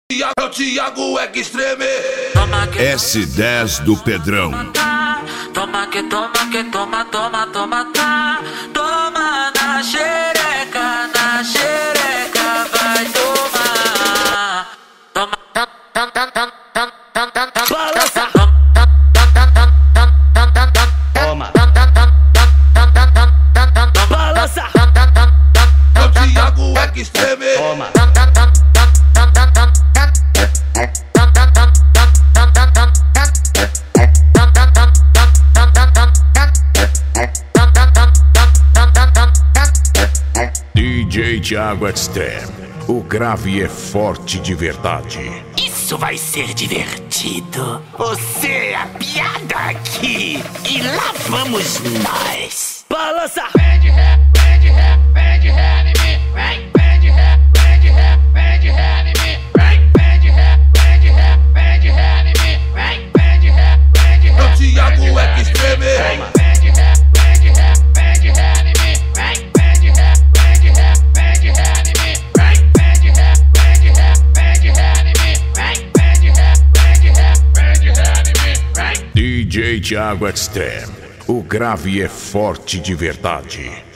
É o Thiago Extreme. S10 do Pedrão. Toma que toma que toma, toma, toma, tá. Toma na xereca, vai tomar. Toma, balança. Toma. Balança. É o Thiago Extreme. Toma. DJ Thiago Extreme. O grave é forte de verdade. Isso vai ser divertido. Você é a piada aqui. E lá vamos nós. Balança. Vem de ré em mim. Vem de ré em mim. Vem de ré em mim. Vem de ré em mim. É o Thiago Extreme. Vem de ré em mim. Vem de ré em mim. Vem de ré em mim. DJ Thiago Extreme. O grave é forte de verdade.